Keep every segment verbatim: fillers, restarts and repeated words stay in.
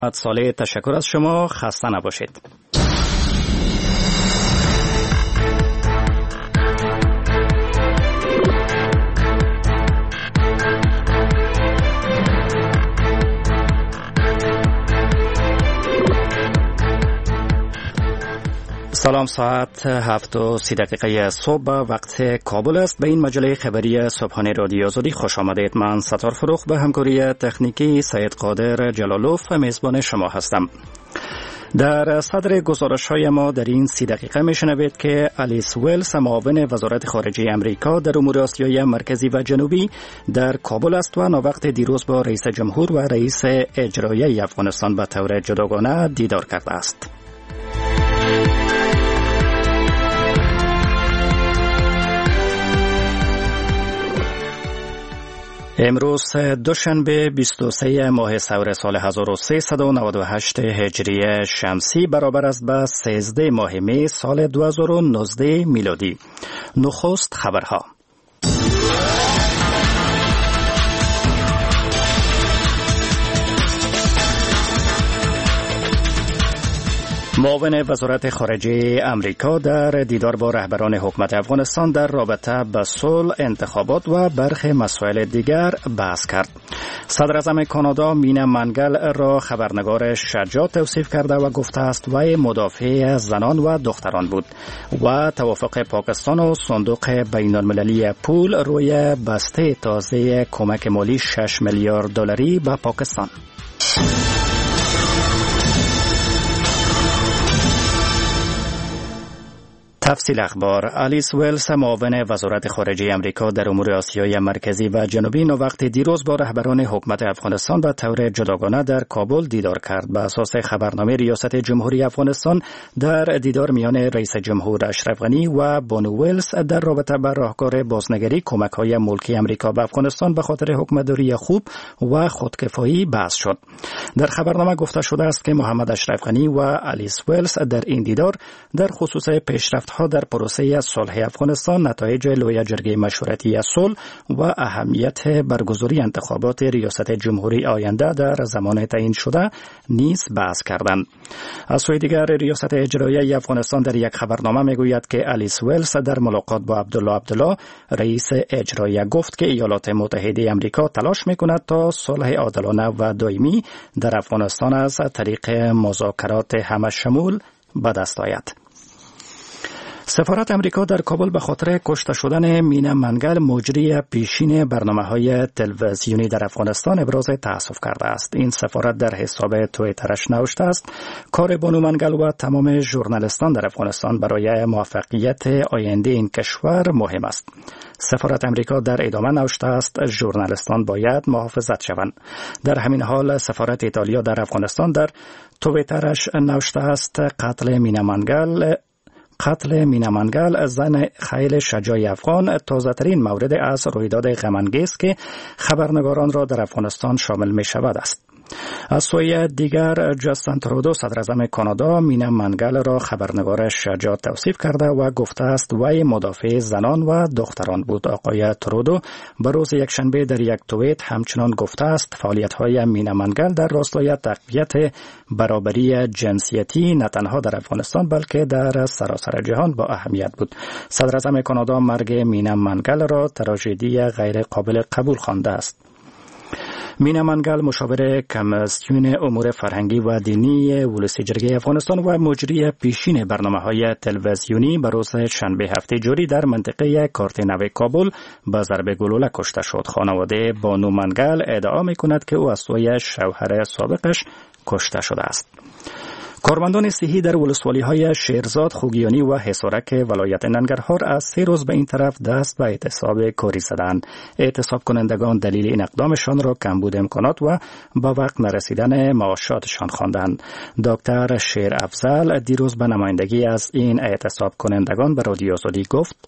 صالح تشکر از شما. خسته نباشید. سلام، ساعت هفت و سی دقیقه صبح وقت کابل است. به این مجله خبری صبحانه رادیو آزادی خوش آمدید. من ستار فروخ به همکاری تکنیکی سید قادر جلالوف میزبان شما هستم. در صدر گزارش های ما در این سی دقیقه میشنوید که الیس ویلز، معاون وزارت خارجه امریکا در امور آسیای مرکزی و جنوبی، در کابل است و ناوقت دیروز با رئیس جمهور و رئیس اجرایی افغانستان به طور جداگانه دیدار کرده است. امروز دوشنبه بیست و سوم ماه سور سال هزار و سیصد و نود و هشت هجری شمسی برابر است به سیزده ماه می سال دو هزار و نوزده میلادی. نخست خبرها. معاون وزارت خارجه امریکا در دیدار با رهبران حکومت افغانستان در رابطه با صلح، انتخابات و برخی مسائل دیگر بحث کرد. صدر اعظم کانادا مینا منگل را خبرنگار شجاع توصیف کرده و گفته است وی مدافع زنان و دختران بود. و توافق پاکستان و صندوق بین المللی پول روی بسته تازه کمک مالی شش میلیارد دلاری به پاکستان. تفصیل اخبار. الیس ویلز، معاون وزارت خارجه امریکا در امور آسیای مرکزی و جنوبی، وقت دیروز با رهبران حکومت افغانستان به طور جداگانه در کابل دیدار کرد. به اساس خبرنامه ریاست جمهوری افغانستان، در دیدار میان رئیس جمهور اشرف غنی و بانو ویلز در رابطه با راهکار بازنگری کمک‌های ملکی امریکا به افغانستان به خاطر حکومتداری خوب و خودکفایی بحث شد. در خبرنامه گفته شده است که محمد اشرف غنی و الیس ویلز در این دیدار در خصوص پیشرفت ها در پروسه صلح افغانستان، نتایج لوی جرگه مشورتی صلح و اهمیت برگزاری انتخابات ریاست جمهوری آینده در زمان تعیین شده نیز بحث کردند. از سوی دیگر، ریاست اجرایی افغانستان در یک خبرنامه میگوید که الیس ویلز در ملاقات با عبدالله عبدالله، رئیس اجرایی، گفت که ایالات متحده امریکا تلاش میکند تا صلح عادلانه و دائمی در افغانستان از طریق مذاکرات همشمول به دست آید. سفارت امریکا در کابل به خاطر کشته شدن مینا منگل، مجری پیشین برنامه‌های تلویزیونی در افغانستان، ابراز تأسف کرده است. این سفارت در حساب توییترش نوشته است: کار بانو منگل و تمام ژورنالیستان در افغانستان برای موفقیت آینده این کشور مهم است. سفارت امریکا در ادامه نوشته است: ژورنالیستان باید محافظت شوند. در همین حال سفارت ایتالیا در افغانستان در توییترش نوشته است: قتل مینا منگل قتل مینا منگل، زن خیل شجاع افغان، تازه‌ترین مورد از رویداد غم‌انگیز که خبرنگاران را در افغانستان شامل می شود است. از سوی دیگر، جاستین ترودو، صدر اعظم کانادا، مینا منگل را خبرنگار شجاع توصیف کرده و گفته است وی مدافع زنان و دختران بود. آقای ترودو به روز یکشنبه در یک توییت همچنان گفته است فعالیت‌های مینا منگل در راستای تقویت برابری جنسیتی نه تنها در افغانستان بلکه در سراسر جهان با اهمیت بود. صدر اعظم کانادا مرگ مینا منگل را تراژدی غیر قابل قبول خوانده است. مینا منگل، مشاور کمیسیون امور فرهنگی و دینی ولسی جرگه افغانستان و مجری پیشین برنامه‌های تلویزیونی، به روز شنبه هفته جاری در منطقه کارتنوی کابل به ضرب گلوله کشته شد. خانواده بانو منگل ادعا می‌کند که او از سوی شوهر سابقش کشته شده است. کارمندان صحی در ولسوالی‌های شیرزاد، خوگیانی و حصارک ولایت ننگرهار از سه روز به این طرف دست به اعتصاب کاری زدند. اعتصاب کنندگان دلیل این اقدامشان را کمبود امکانات و با وقت نرسیدن معاشاتشان خواندند. دکتر شیر افضل دیروز به نمایندگی از این اعتصاب کنندگان به رادیو آزادی گفت: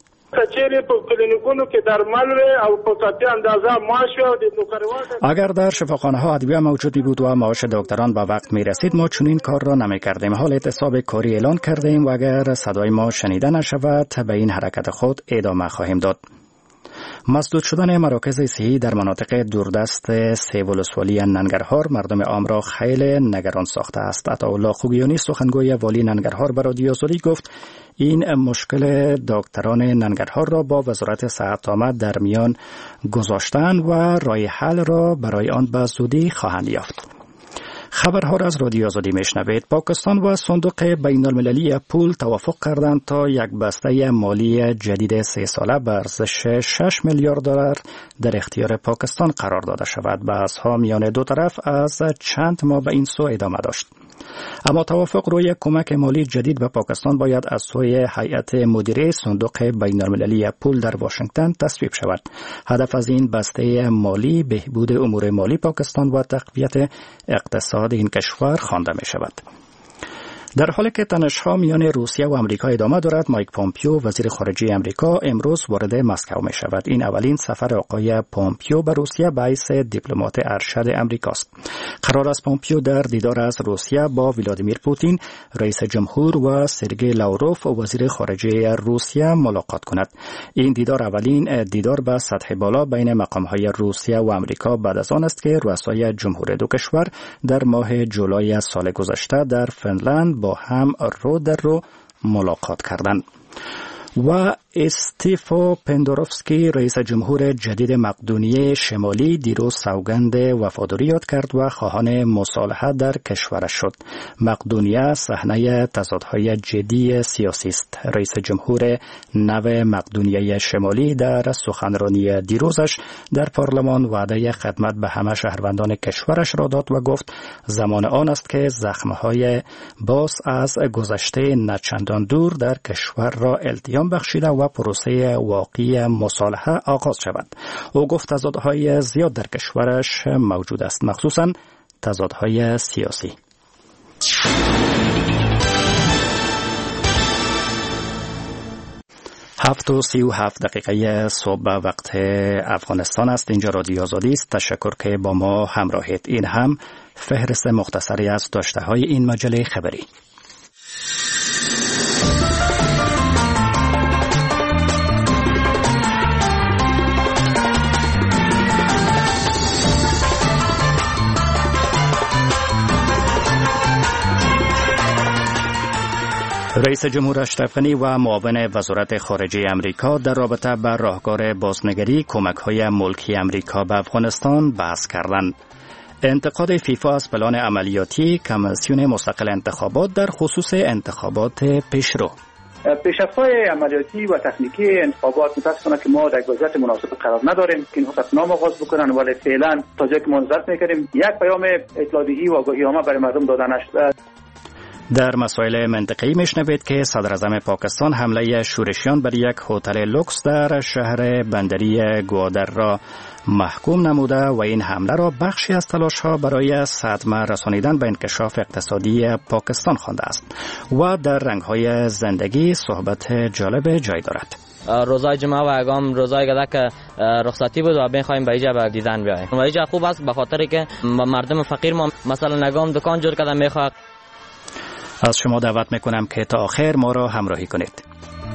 اگر در شفاخانه ها ادویه موجودی بود و معاش دکتران به وقت می رسید، ما چنین کار را نمی کردیم. حال اعتصاب کاری اعلان کردیم و اگر صدای ما شنیده نشود به این حرکت خود ادامه خواهیم داد. مسدود شدن مراکز صحی در مناطق دوردست سه ولسوالی ننگرهار مردم عام را خیلی نگران ساخته است. عطاالله خوگیانی سخنگوی والی ننگرهار به رادیو آزادی گفت این مشکل دکتران ننگرهار را با وزارت صحت آمد در میان گذاشتن و راه حل را برای آن به زودی خواهند یافت. خبرها را از رادیو آزادی میشنوید. پاکستان و صندوق بین المللی پول توافق کردند تا یک بسته مالی جدید سه ساله به ارزش شش میلیارد دلار در اختیار پاکستان قرار داده شود. بحث‌ها میان دو طرف از چند ماه به این سو ادامه داشت. اما توافق روی کمک مالی جدید به پاکستان باید از سوی هیئت مدیره صندوق بین المللی پول در واشنگتن تصویب شود. هدف از این بسته مالی بهبود امور مالی پاکستان و تقویت اقتصاد این کشور خوانده می شود. در حالی که تنش‌ها میان روسیه و آمریکا ادامه دارد، مایک پومپیو وزیر خارجه آمریکا امروز وارد مسکو می شود. این اولین سفر آقای پومپیو به روسیه به حیث دیپلمات ارشد آمریکاست. قرار است پومپیو در دیدار از روسیه با ولادیمیر پوتین، رئیس جمهور و سرگئی لاوروف وزیر خارجه روسیه ملاقات کند. این دیدار اولین دیدار به سطح بالا بین مقام‌های روسیه و آمریکا بعد از آن است که رؤسای جمهور دو کشور در ماه جولای سال گذشته در فنلند با هم رو در رو ملاقات کردند. و استیفو پندوروفسکی رئیس جمهور جدید مقدونیه شمالی دیروز سوگند وفاداری یاد کرد و خواهان مصالحه در کشورش شد. مقدونیه صحنه تضادهای جدی سیاسی است. رئیس جمهور نو مقدونیه شمالی در سخنرانی دیروزش در پارلمان وعده خدمت به همه شهروندان کشورش را داد و گفت زمان آن است که زخمهای باز از گذشته نچندان دور در کشور را التیام بخشیده و پروسه واقعی مصالحه آغاز شود. او گفت تضادهای زیاد در کشورش موجود است، مخصوصاً تضادهای سیاسی. هفت و سی و هفت دقیقه صبح وقت افغانستان است. اینجا رادیو آزادی است. تشکر که با ما همراهید. این هم فهرست مختصری از داشته های این مجله خبری. رئیس جمهور اشرف غنی و معاون وزارت خارجه امریکا در رابطه با راهکار بازنگری کمک‌های ملکی امریکا به افغانستان بحث کردند. انتقاد فیفا از پلان عملیاتی کمیسیون مستقل انتخابات در خصوص انتخابات پیشرو. پیشرفت‌های عملیاتی و تکنیکی انتخابات متأسفانه که ما در وضعیت مناسب قرار نداریم که این حقیقت نام آغاز بکنن، ولی فعلا تا جایی که ما نظارت می‌کنیم یک پیام اطلاع‌دهی و آگاهی‌نامه برای مردم داده نشده. در مسائل منطقه‌ای میشنوید که صدر اعظم پاکستان حمله شورشیان بر یک هتل لوکس در شهر بندری گوادر را محکوم نموده و این حمله را بخشی از تلاش‌ها برای صدمه رسانیدن به انکشاف اقتصادی پاکستان خوانده است و در رنگ‌های زندگی صحبت جالب جای دارد. روزای جمعه و اگام روزای گذشته که رخصتی بود و بخوایم به اینجا به دیدن بیاییم و اینجا خوب است به خاطر که مردم فقیر ما مثلا نگام دکان جور کردن میخواد. از شما دعوت میکنم که تا آخر ما را همراهی کنید.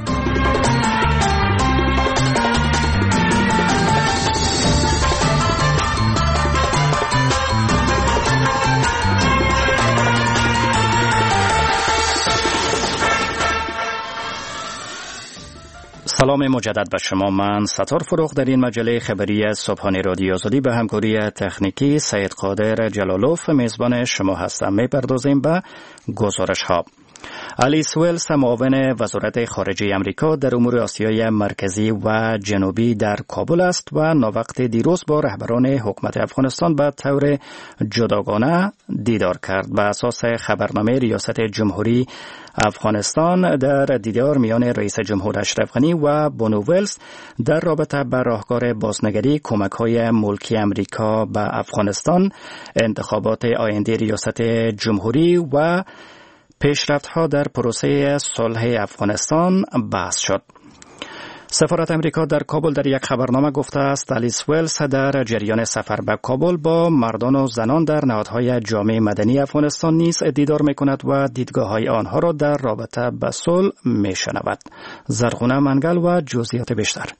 سلام مجدد به شما. من ستار فروغ در این مجله خبری صبحانه رادیو آزادی به همکاری تکنیکی سید قادر جلالوف میزبان شما هستم. میپردازیم به گزارش ها. آلیس ویلز معاون وزارت خارجه آمریکا در امور آسیای مرکزی و جنوبی در کابل است و ناوقت دیروز با رهبران حکومت افغانستان به طور جداگانه دیدار کرد. به اساس خبرنامه ریاست جمهوری افغانستان در دیدار میان رئیس جمهور اشرف غنی و بونو ویلز در رابطه با راهکار بازنگری کمک‌های ملکی آمریکا به افغانستان، انتخابات آینده ریاست جمهوری و پیشرفت‌ها در پروسه صلح افغانستان بحث شد. سفارت امریکا در کابل در یک خبرنامه گفته است آلیس ویلز در جریان سفر به کابل با مردان و زنان در نهادهای جامعه مدنی افغانستان نیز دیدار می‌کند و دیدگاه‌های آنها را در رابطه با صلح می‌شنود. زرغونه منگل و جزئیات بیشتر.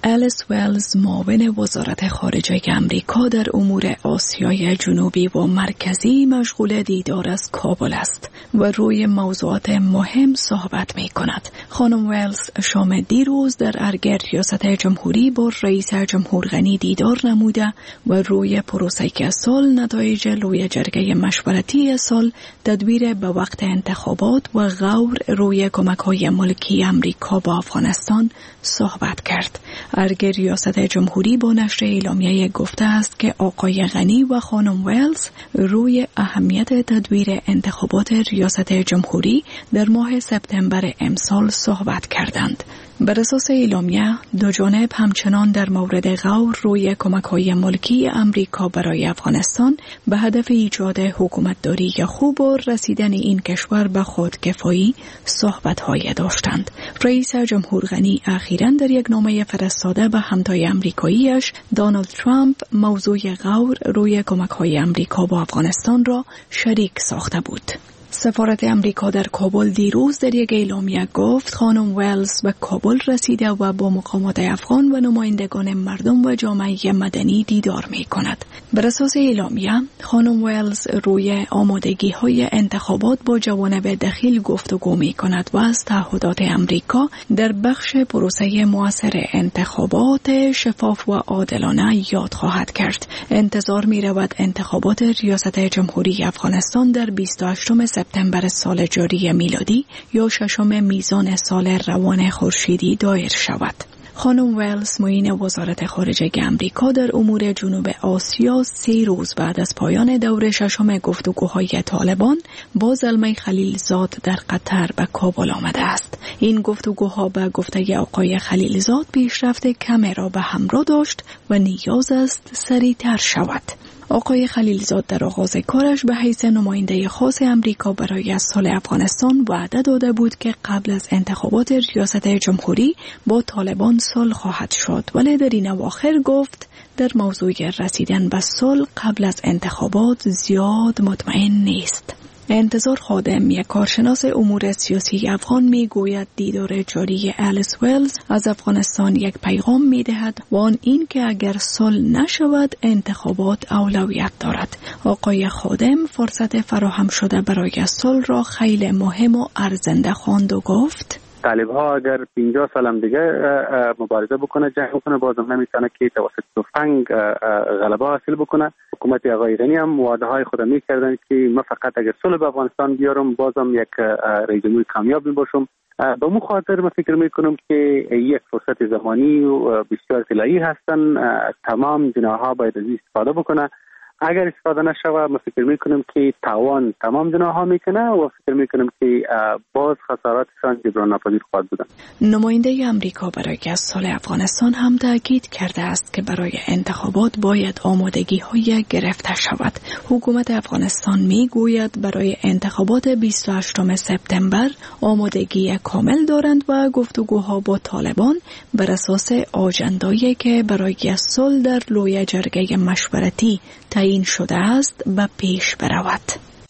الیس ولز معاون وزارت خارجه امریکا در امور آسیای جنوبی و مرکزی مشغول دیدار از کابل است و روی موضوعات مهم صحبت می کند. خانم ولز شام دیروز در ارگ ریاست جمهوری با رئیس جمهور غنی دیدار نموده و روی پروسه صلح، نتایج لوی جرگه مشورتی صلح، تدبیر به وقت انتخابات و غور روی کمک‌های ملکی امریکا با افغانستان صحبت کرد. ارگ ریاست جمهوری با نشر اعلامیه گفته است که آقای غنی و خانم ولز روی اهمیت تدبیر انتخابات ریاست جمهوری در ماه سپتامبر امسال صحبت کردند. بر اساس اعلامیه، دو جانب همچنان در مورد غور روی کمک‌های ملکی امریکا برای افغانستان به هدف ایجاد حکومتداری خوب و رسیدن این کشور به خودکفایی صحبت‌های داشتند. رئیس جمهور غنی اخیراً در یک نامه فرستاده به همتای امریکاییش دونالد ترامپ موضوع غور روی کمک‌های امریکا با افغانستان را شریک ساخته بود. سفارت امریکا در کابل دیروز در یک اعلامیه گفت خانم ولز به کابل رسیده و با مقامات افغان و نمایندگان مردم و جامعه مدنی دیدار می کند. بر اساس اعلامیه، خانم ولز روی آمادگی های انتخابات با جوانب دخیل گفتگو می کند و از تعهدات امریکا در بخش پروسه مؤثر انتخابات شفاف و عادلانه یاد خواهد کرد. انتظار می رود انتخابات ریاست جمهوری افغانستان در بیست و هشتم سپتامبر سال جاری میلادی یا ششم میزان سال روان خورشیدی دایر شود. خانم ولز معین وزارت خارجه امریکا در امور جنوب آسیا سه روز بعد از پایان دور ششم گفتگوهای طالبان با زلمه خلیلزاد در قطر به کابل آمده است. این گفتگوها به گفته آقای خلیلزاد پیشرفت کمی را به همراه داشت و نیاز است سریعتر شود. آقای خلیلزاد در آغاز کارش به حیث نماینده خاص امریکا برای صلح افغانستان وعده داده بود که قبل از انتخابات ریاست جمهوری با طالبان صلح خواهد شد، ولی در این اواخر گفت در موضوع رسیدن به صلح قبل از انتخابات زیاد مطمئن نیست. انتظار خادم، یک کارشناس امور سیاسی افغان، می گوید دیدار جاری الیس ولز از افغانستان یک پیغام می دهد و آن این که اگر صلح نشود انتخابات اولویت دارد. آقای خادم فرصت فراهم شده برای صلح را خیلی مهم و ارزنده خواند و گفت طالب ها اگر پنجاه سال هم دیگه مبارزه بکنه، جنگ بکنه، بازم نمیتونه که توسط تفنگ غلبه حاصل بکنه. حکومت آقای غنی هم وعده های خود میکردن که من فقط اگر صلح به افغانستان بیارم بازم یک رئیس جمهور کامیاب میباشم. به مو خاطر من فکر میکنم که یک فرصت زمانی و بسیار طلایی هستن، تمام جناح‌ها باید از استفاده بکنه. اگر استفاده نشود من فکر میکنم که تاوان تمام جناح‌ها میکنه و فکر میکنم که باز خساراتشان جبران ناپذیر خواهد بودن. نماینده امریکا برای صلح افغانستان هم تاکید کرده است که برای انتخابات باید آمادگی‌های گرفته شود. حکومت افغانستان میگوید برای انتخابات بیست و هشتم سپتامبر آمادگی کامل دارند و گفتگوها با طالبان بر اساس آژندایی که برای صلح در لوی جرگه مشورتی تعیین شده است به پیش برود.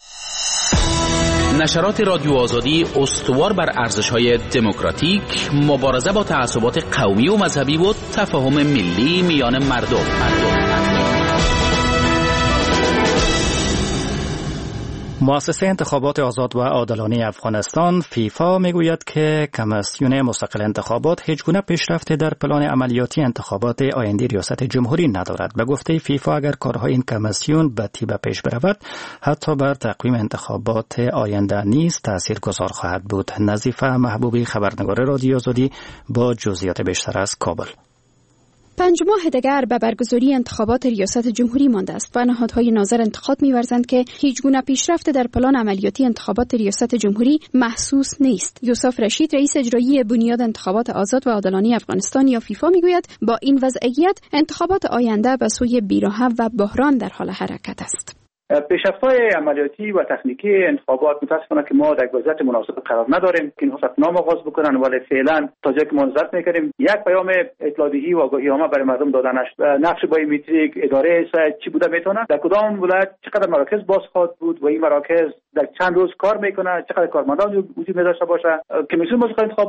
نشرات رادیو آزادی استوار بر ارزش‌های دموکراتیک، مبارزه با تعصبات قومی و مذهبی و تفاهم ملی میان مردم. مردم. مؤسسه انتخابات آزاد و عادلانه افغانستان فیفا میگوید که کمیسیون مستقل انتخابات هیچ گونه پیشرفت در پلان عملیاتی انتخابات آینده ریاست جمهوری ندارد. به گفته فیفا اگر کارهای این کمیسیون به تیبه پیش برود حتی بر تقویم انتخابات آینده نیز تاثیرگذار خواهد بود. نظیفه محبوبی، خبرنگار رادیو آزادی، با جزئیات بیشتر از کابل. پنج ماه دیگر به برگزاری انتخابات ریاست جمهوری مانده است و نهادهای ناظر انتخاب می‌ورزند که هیچ گونه پیشرفت در پلان عملیاتی انتخابات ریاست جمهوری محسوس نیست. یوسف رشید، رئیس اجرایی بنیاد انتخابات آزاد و عادلانه افغانستان یا فیفا، میگوید با این وضعیت انتخابات آینده به سوی بی‌رحم و بحران در حال حرکت است. پیشرفت‌های عملیاتی و تکنیکی انتخابات متأسفانه که ما در وضعیت مناسب قرار نداریم که اینها نام آغاز بکنن، ولی فعلا تا جایی که ما نظارت می‌کنیم یک پیام اطلاعیه‌ای و آگاهینامه برای مردم داده نشد. نقش بایومتریک اداره چی بوده میتونه، در کدام ولایت چقدر مراکز باز خواهد بود و این مراکز در چند روز کار میکنه، چقدر کارمندان وجود داشته باشه. کمیسیون مستقل انتخابات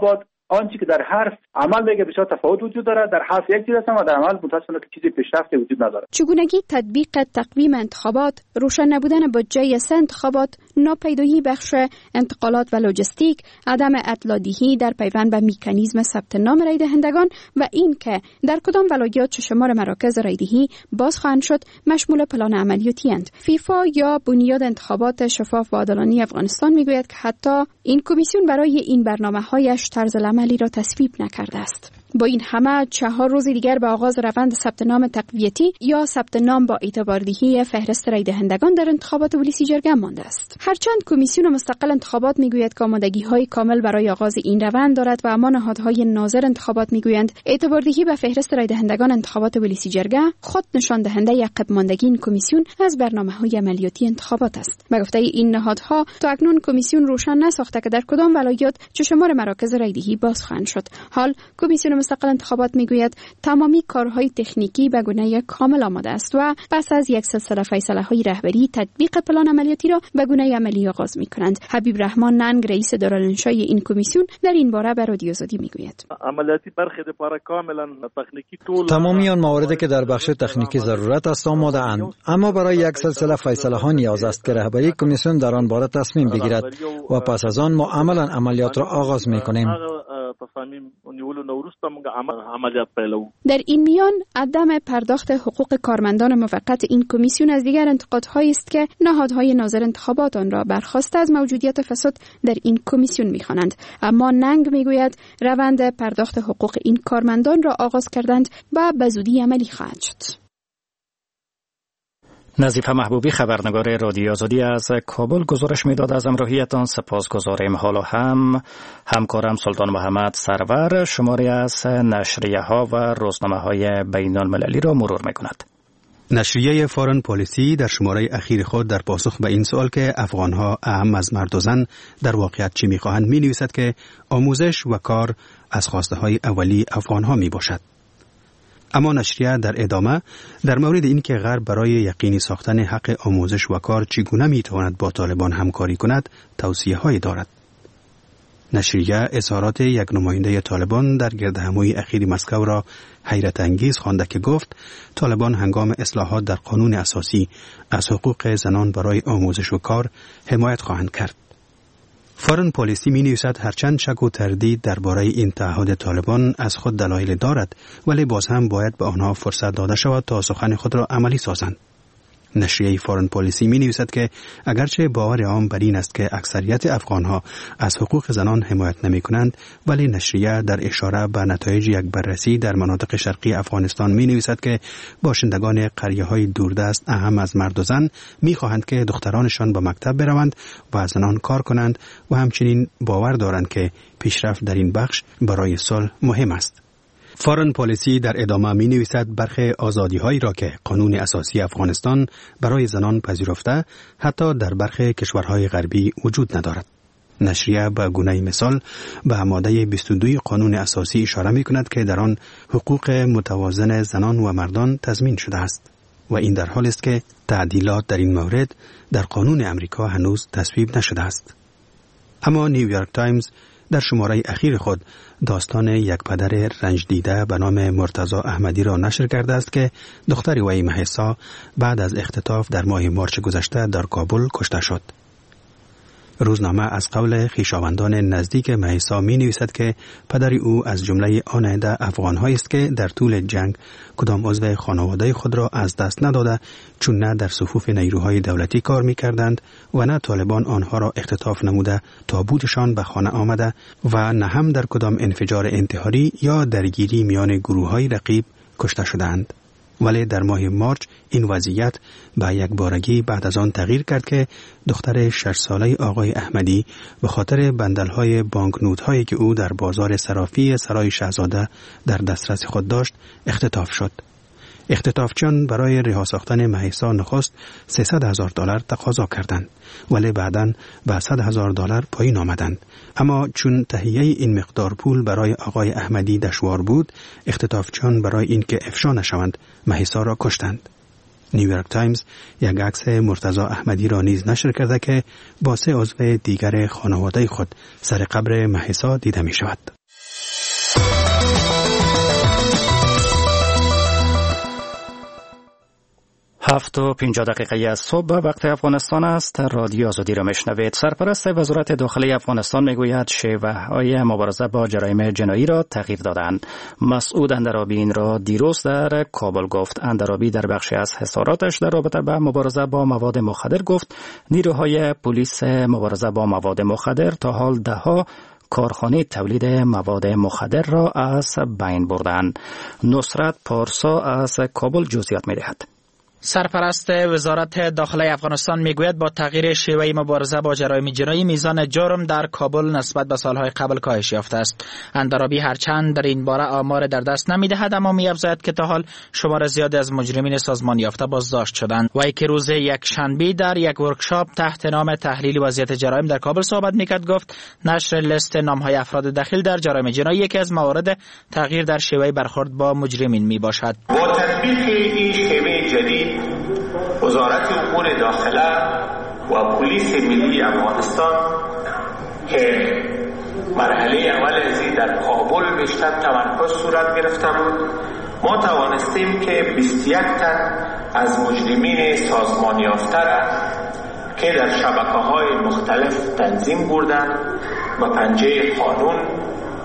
آنچه که در حرف عمل دیگه بسیار تفاوت وجود داره. در حرف یک چیز است اما در عمل متأسفانه چیزی پیشرفت وجود نداره. چگونگی تطبیق تقویم انتخابات، روشن نبودن بودجه سه انتخابات، ناپیدایی بخش انتقالات و لوجستیک، عدم اطلاع‌دهی در پیوند به مکانیزم ثبت نام رای دهندگان و این که در کدام ولایات چه شمار مراکز رای دهی باز خواهند شد مشمول پلان عملیاتی اند. فیفا یا بنیاد انتخابات شفاف و عادلانه افغانستان میگوید که حتی این کمیسیون برای این برنامه‌هایش طرز عملی را تصویب نکرده است. با این همه چهار روز دیگر به آغاز روند ثبت نام تقویتی یا ثبت نام با اعتباردهی فهرست رای دهندگان در انتخابات ولسی جرگه مانده است. هرچند کمیسیون مستقل انتخابات میگوید که آمادگی‌های کامل برای آغاز این روند دارد و اما نهادهای ناظر انتخابات میگویند اعتباردهی به فهرست رای دهندگان انتخابات ولسی جرگه خود نشان دهنده عقب ماندگی این کمیسیون از برنامه‌های عملیاتی انتخابات است. به گفته این نهادها تا اکنون کمیسیون روشن نساخته که در کدام ولایات چه شمار مراکز رای دهی باز خواهند شد. حال کمیسیون مستقل انتخابات میگوید تمامی کارهای تکنیکی به گونه کامل آماده است و پس از یک سلسله فیصله‌های رهبری تطبیق پلان عملیاتی را به گونه عملی آغاز می‌کنند. حبیب رحمان ننگ رئیس دارالانشای این کمیسیون در این باره به رادیو آزادی میگوید عملیاتی برخی لپاره کاملا تکنیکی طول تمامی آن مواردی که در بخش تکنیکی ضرورت است آماده اند، اما برای یک سلسله فیصله ها نیاز است که رهبری کمیسیون در آن باره تصمیم بگیرد و پس از آن ما عملا عملیات را آغاز می‌کنیم. در این میان عدم پرداخت حقوق کارمندان موقت این کمیسیون از دیگر انتقادهایی است که نهادهای ناظر انتخابات آن را برخواسته از موجودیت فساد در این کمیسیون می‌خوانند. اما ننگ میگوید روند پرداخت حقوق این کارمندان را آغاز کردند و به زودی عملی خواهد شد. نظیفه محبوبی خبرنگار رادیو آزادی از کابل گزارش میداد. از همراهیتان سپاسگزاریم. حالا هم همکارم سلطان محمد سرور شماری از نشریه ها و روزنامه های بین المللی را مرور میکند. نشریه فارن پالیسی در شماره اخیر خود در پاسخ به این سوال که افغانها اهم از مرد و زن در واقعیت چی میخواهند می نویسد که آموزش و کار از خواسته های اولی افغانها می باشد. اما نشریه در ادامه در مورد اینکه غرب برای یقینی ساختن حق آموزش و کار چگونه میتواند با طالبان همکاری کند توصیه هایی دارد. نشریه اظهارات یک نماینده طالبان در گردهمایی اخیر مسکو را حیرت انگیز خوانده که گفت طالبان هنگام اصلاحات در قانون اساسی از حقوق زنان برای آموزش و کار حمایت خواهند کرد. فارن پالیسی می نویسد هرچند شک و تردید درباره این تعهد طالبان از خود دلایل دارد، ولی باز هم باید به آنها فرصت داده شود تا سخن خود را عملی سازند. نشریه فارن پالیسی می نویسد که اگرچه باور عام بر این است که اکثریت افغانها از حقوق زنان حمایت نمی کنند، ولی نشریه در اشاره به نتایج یک بررسی در مناطق شرقی افغانستان می نویسد که باشندگان قریه های دوردست اهم از مرد و زن می خواهند که دخترانشان به مکتب بروند و زنان کار کنند و همچنین باور دارند که پیشرفت در این بخش برای صلح مهم است. فارن پالیسی در ادامه می نویسد برخی آزادی هایی را که قانون اساسی افغانستان برای زنان پذیرفته حتی در برخی کشورهای غربی وجود ندارد. نشریه به گونه مثال به ماده بیست و دو قانون اساسی اشاره می کند که در آن حقوق متوازن زنان و مردان تضمین شده است و این در حالی است که تعدیلات در این مورد در قانون امریکا هنوز تصویب نشده است. اما نیویورک تایمز در شماره اخیر خود داستان یک پدر رنج دیده به نام مرتضی احمدی را نشر کرده است که دختر وی مهسا بعد از اختطاف در ماه مارچ گذشته در کابل کشته شد. روزنامه از قول خویشاوندان نزدیک مهسا می نویسد که پدر او از جمله آن عده افغان‌هایی است که در طول جنگ کدام عضو خانواده خود را از دست نداده، چون نه در صفوف نیروهای دولتی کار می کردند و نه طالبان آنها را اختطاف نموده تابوتشان به خانه آمده و نه هم در کدام انفجار انتحاری یا درگیری میان گروه‌های رقیب کشته شدند. ولی در ماه مارچ این وضعیت به یک بارگی بعد از آن تغییر کرد که دختر شش ساله آقای احمدی به خاطر بندل‌های بانکنوت‌هایی که او در بازار صرافی سرای شاهزاده در دسترس خود داشت اختطاف شد. اختطافچیان برای رها ساختن مهسا نخست سیصد هزار دلار تقاضا کردند، ولی بعداً به صد هزار دلار پایین آمدند. اما چون تهیه این مقدار پول برای آقای احمدی دشوار بود، اختطافچیان برای اینکه افشا نشوند مهسا را کشتند. نیویورک تایمز یک عکس مرتضی احمدی را نیز نشر کرده که با سه عضو دیگر خانواده خود سر قبر مهسا دیده می شود. هفت و پنجاه دقیقه از صبح وقت افغانستان است. رادیو آزادی را میشنوید. سرپرست وزارت داخلی افغانستان میگوید شیوه‌های مبارزه با جرایم جنایی را تغییر دادند. مسعود اندرابی این را دیروز در کابل گفت. اندرابی در بخشی از حصاراتش در رابطه با مبارزه با مواد مخدر گفت نیروهای پلیس مبارزه با مواد مخدر تا حال دهها کارخانه تولید مواد مخدر را از بین بردند. نصرت پارسا از کابل جزئیات می‌دهد. سرپرست وزارت داخلی افغانستان میگوید با تغییر شیوه مبارزه با جرایم جنایی میزان جرم در کابل نسبت به سالهای قبل کاهش یافته است. اندرابی هرچند در این باره آمار در دست نمیدهد اما می‌افزاید که تا حال شمار زیادی از مجرمین سازمان یافته بازداشت شدند. وی که روز یک شنبه در یک ورکشاپ تحت نام تحلیل وضعیت جرایم در کابل صحبت میکرد گفت نشر لیست نام‌های افراد دخیل در جرایم جنایی یکی از موارد تغییر در شیوه برخورد با مجرمین میباشد. با تطبیق این شیوه جدید وزارت امور داخله و پلیس ملی افغانستان که مرحله اول از در کابل بیشتر تمرکز صورت گرفته بود ما توانستیم که بیست و یک تن از مجرمین سازمان یافته را که در شبکه‌های مختلف تنظیم بردند و پنجه قانون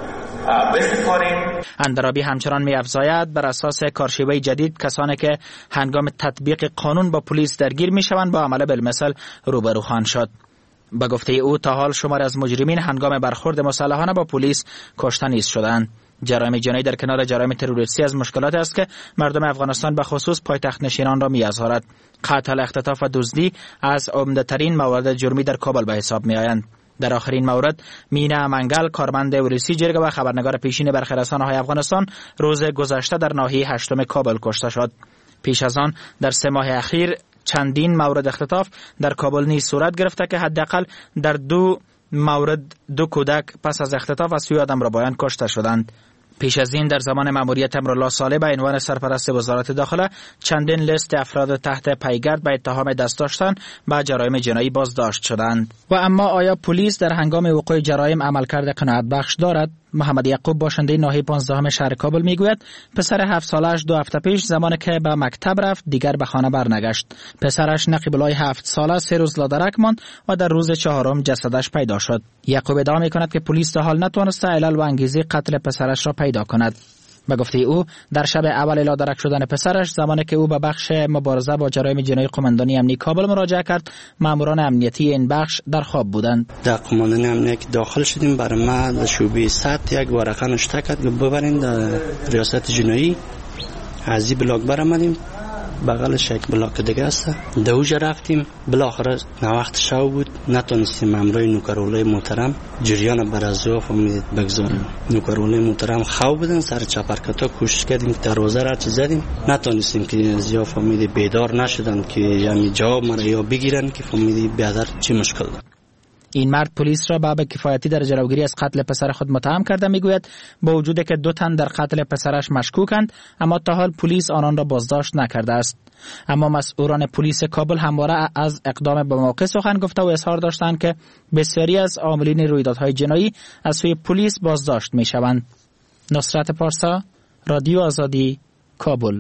بسپاریم. اندرابی همچنان می‌افزاید بر اساس کارشیوه جدید کسانی که هنگام تطبیق قانون با پلیس درگیر می‌شوند با عمل بالمثل روبرو خواهند شد. به گفته او تا حال شمار از مجرمین هنگام برخورد مسلحانه با پلیس کشته نیز شدند. جرایم جنایی در کنار جرایم تروریستی از مشکلات است که مردم افغانستان به خصوص پایتخت نشینان را می‌آزارد. قتل، اختطاف و دزدی از عمده‌ترین موارد جرمی در کابل به حساب می‌آیند. در آخرین مورد مینا منگل کارمند ورسی جرگه و خبرنگار پیشین برخی رسانه‌های افغانستان روز گذشته در ناحیه هشتم کابل کشته شد. پیش از آن در سه ماه اخیر چندین مورد اختطاف در کابل نیز صورت گرفته که حداقل در دو مورد دو کودک پس از اختطاف از سوی آدمربایان کشته شدند. پیش از این در زمان مأموریت امرالله صالح به عنوان سرپرست وزارت داخله چندین لیست افراد تحت پیگرد به اتهام دست داشتن به جرایم جنایی بازداشت شدند. و اما آیا پلیس در هنگام وقوع جرایم عملکرد قناعت بخش دارد؟ محمد یعقوب باشنده ناحیه پانزدهم شهر کابل میگوید پسر هفت سالش دو هفته پیش زمانی که به مکتب رفت دیگر به خانه برنگشت. پسرش نقیب الله هفت ساله سه روز لادرک ماند و در روز چهارم جسدش پیدا شد. یعقوب ادعا میکند که پلیس تا حال نتوانسته علل و انگیزه قتل پسرش را پیدا کند. به گفته او در شب اول لادرک شدن پسرش زمانی که او به بخش مبارزه با جرایم جنایی قماندانی امنیتی کابل مراجعه کرد ماموران امنیتی این بخش در خواب بودند. در قماندانی امنیتی داخل شدیم برای ما در شعبه صد یک ورقه نوشته کرد که ببرین در ریاست جنایی از این بلاک برآمدیم بغلش یک بلاک دیگه است دوجا رفتیم بالاخره وقت شب بود نتونستیم امرای نوکرولای محترم جریان بر از او فهمیدید بگذاریم. نوکرولای محترم خواب بودن سر چپرکتا کوشش کردیم که دروازه را چه زدیم نتونستیم که زیاد فهمیدید بیدار نشدن که یعنی جواب مرا یا بگیرن که فهمیدید بیادر چی مشکل دارد. این مرد پلیس را به کفایتی در جلوگیری از قتل پسر خود متهم کرده میگوید با وجود که دو تن در قتل پسرش مشکوکند اما تا حال پلیس آنان را بازداشت نکرده است. اما مسئولان پلیس کابل همواره از اقدام به موقع سخن گفته و اظهار داشتند که بسیاری از عاملین رویدادهای جنایی از سوی پلیس بازداشت میشوند. نصرت پارسا، رادیو آزادی، کابل.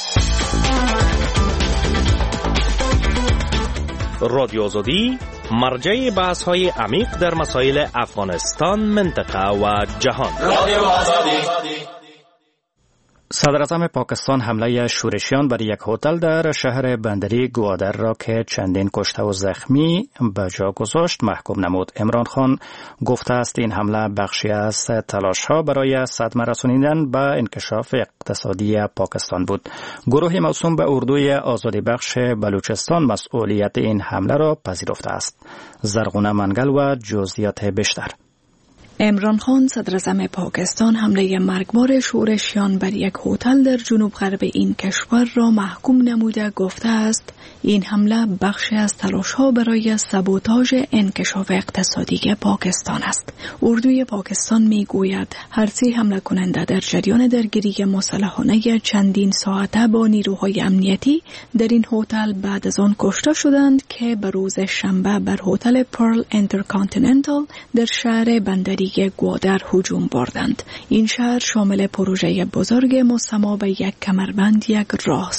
رادیو آزادی مرجع بحث های عمیق در مسائل افغانستان، منطقه و جهان. رادیو آزادی. صدر اعظم پاکستان حمله شورشیان بر یک هتل در شهر بندری گوادر را که چندین کشته و زخمی به جا گذاشت محکوم نمود. عمران خان گفته است این حمله بخشی از تلاش‌ها برای صدمه رسانیدن به انکشاف اقتصادی پاکستان بود. گروه موسوم به اردوی آزادی بخش بلوچستان مسئولیت این حمله را پذیرفته است. زرغونه منگل و جزئیات بیشتر. عمران خان صدر اعظم پاکستان حمله مرگبار شورشیان بر یک هتل در جنوب غرب این کشور را محکوم نموده گفته است این حمله بخشی از تلاش‌ها برای سابوتاژ انکشاف اقتصادی پاکستان است. اردوی پاکستان میگوید هر سه حمله کننده در جریان درگیری مسلحانه چندین ساعته با نیروهای امنیتی در این هتل بعد از آن کشته شدند که به روز شنبه بر هتل پرل انترکانتیننتال در شهر بندری گوادر هجوم بردند. این شهر شامل پروژه بزرگ مستما به یک کمربند یک راه است.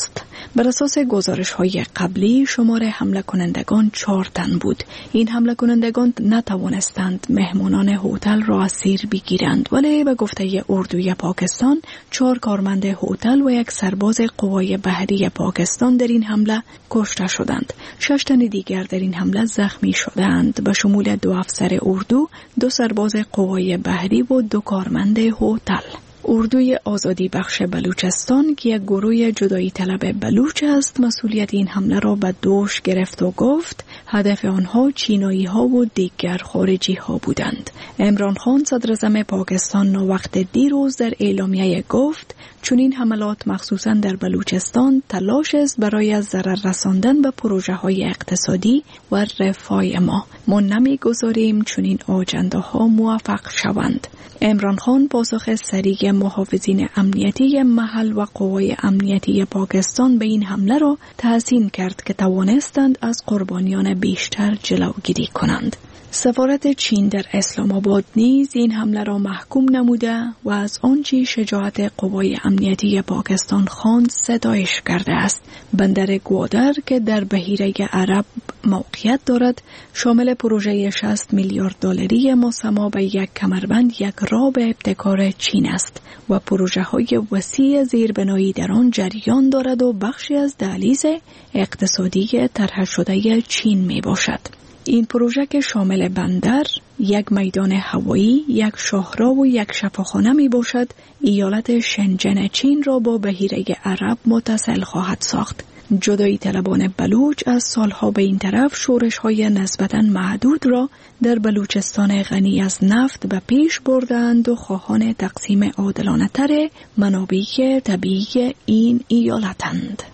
بر اساس گزارش‌های قبلی شمار حمله کنندگان چهار تن بود. این حمله کنندگان نتوانستند مهمانان هتل را اسیر بگیرند، ولی به گفته اردوی پاکستان چهار کارمند هتل و یک سرباز قوای بحری پاکستان در این حمله کشته شدند. شش تن دیگر در این حمله زخمی شدند، به شمول دو افسر اردو، دو سرباز قوای بحری و دو کارمند هتل. اردوی آزادی بخش بلوچستان که یک گروه جدایی طلب بلوچ است مسئولیت این حمله را به دوش گرفت و گفت هدف آنها چینایی ها و دیگر خارجی ها بودند. عمران خان صدر اعظم پاکستان وقت دیروز در اعلامیه گفت چون این حملات مخصوصا در بلوچستان تلاش است برای ضرر رساندن به پروژه های اقتصادی و رفاه ما. ما نمیگذاریم چون این آجنده ها موفق شوند. عمران خان پاسخ سریع محافظین امنیتی محل و قوای امنیتی پاکستان به این حمله را تحسین کرد که توانستند از قربانیان بیشتر جلوگیری کنند. سفارت چین در اسلام آباد نیز این حمله را محکوم نموده و از آنچه شجاعت قوای امنیتی پاکستان خواند ستایش کرده است. بندر گوادر که در بحیره عرب موقعیت دارد شامل پروژه شصت میلیارد دلاری مسما به یک کمربند یک راه به ابتکار چین است و پروژه های وسیع زیربنایی در آن جریان دارد و بخشی از دهلیز اقتصادی طرح شده چین می باشد. این پروژه که شامل بندر، یک میدان هوایی، یک شاهراه و یک شفاخانه می باشد، ایالت شنجن چین را با بحیره عرب متصل خواهد ساخت. جدایی طلبان بلوچ از سالها به این طرف شورش های نسبتاً محدود را در بلوچستان غنی از نفت به پیش بردند و خواهان تقسیم عادلانه تر منابع طبیعی این ایالتند.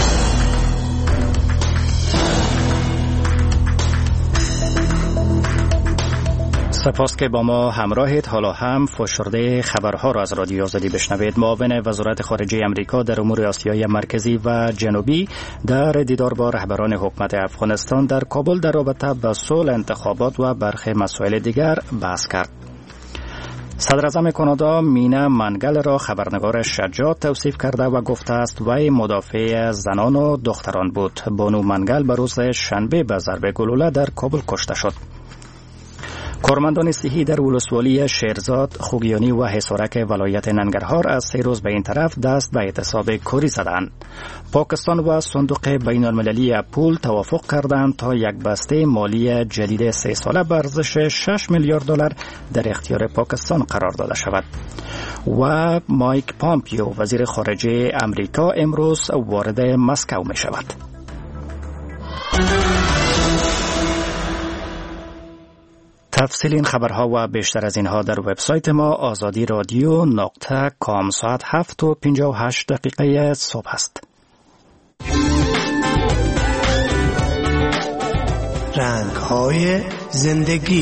سپاس که با ما همراهید. حالا هم فشرده خبرها را از رادیو آزادی بشنوید. معاون وزارت خارجه امریکا در امور آسیای مرکزی و جنوبی در دیدار با رهبران حکومت افغانستان در کابل در رابطه با صلح، انتخابات و برخی مسائل دیگر بحث کرد. صدر اعظم کانادا مینا منگل را خبرنگار شجاع توصیف کرده و گفته است وی مدافع زنان و دختران بود. بانو منگل به روز شنبه به ضرب گلوله در کابل کشته شد. کارمندان صحی در ولسوالی شیرزاد، خوگیانی و حصارک ولایت ننگرهار از سه روز به این طرف دست به اعتصاب کاری زدند. پاکستان و صندوق بین المللی پول توافق کردند تا یک بسته مالی جدید سه ساله به ارزش شش میلیارد دلار در اختیار پاکستان قرار داده شود. و مایک پامپیو وزیر خارجه امریکا امروز وارد مسکو می شود. تفصیل این خبرها و بیشتر از اینها در وبسایت ما آزادی رادیو نقطه کام. ساعت هفت و پنجاه و هشت دقیقه صبح است. رنگ‌های زندگی.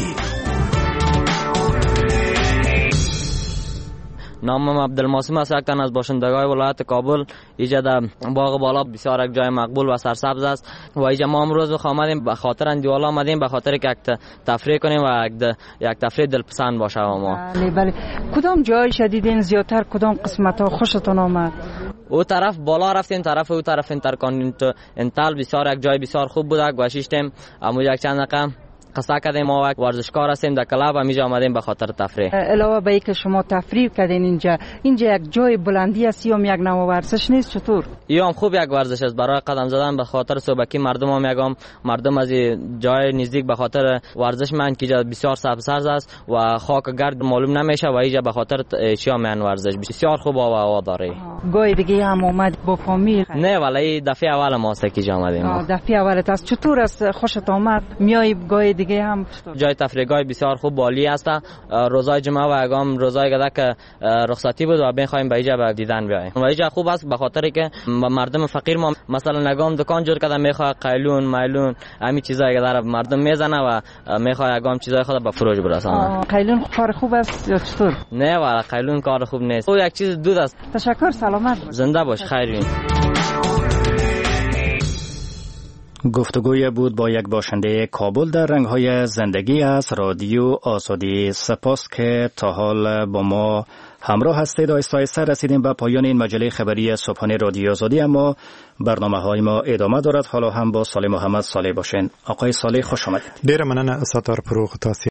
نامم عبدالماسم است، یک تن از باشندگان ولایت کابل. اینجا در باغ بالا بسیار یک جای مقبول و سرسبز است و اینجا ما امروز آمدیم به خاطر اندیوالا آمدیم به خاطر که یک تفریح کنیم و یک تفریح دلپسند باشه. و ما بله بله. کدام جای شدیدین زیادتر کدام قسمت ها خوشتون آمد؟ او طرف بالا رفتیم، طرف او طرف انتل بسیار یک جای بسیار خوب بود. گوشیشتیم امو یک چند رقم قصه کردیم. ما یک ورزشکار هستیم در کلاب، همیشه آمدیم به خاطر تفریح. علاوه به اینکه شما تفریح کردین اینجا، اینجا یک جای بلندی است یا یک نوع ورزش نیست؟ چطور؟ یا هم خوب یک ورزش است برای قدم زدن به خاطر صبحکی مردم هم یکم مردم از جای نزدیک به خاطر ورزش من که بسیار سبزسرز است و خاک گرد معلوم نمیشه و اینجا به خاطر چیا من ورزش بسیار خوب و هوا داره. گاهی دیگه هم اومد با فامیل؟ نه ولی دفعه اول ما است که آمدیم. دفعه اولت است. چطور است؟ خوشت آمد؟ میای گاهی دیگه هم؟ جای تفریحگاه بسیار خوب بالی است. روزای جمعه و اگام روزای گدا که رخصتی بود و بخوایم به اینجا به دیدن بیایم و اینجا خوب است به خاطر که مردم فقیر ما مثلا نگام دکان جور کرده میخواد قیلون میلون همین چیزایی که در مردم میزنه و میخواد اگام چیزای خود به فروش برسانه. قیلون کار خوب است یا چطور؟ نه والا قیلون کار خوب نیست. او یک چیز دود است. تشکر، سلامت. زنده باش. خیرین. گفتگوی بود با یک باشنده کابل در رنگ‌های زندگی از رادیو آزادی. سپاس که تا حال با ما همراه هستید. آهسته آهسته رسیدیم به پایان این مجله خبری صبحانه رادیو آزادی، اما برنامه‌های ما ادامه دارد. حالا هم با صالح محمد صالح باشین. آقای صالح خوش آمدید. ډیر مننه ستاره فروغ. تاسو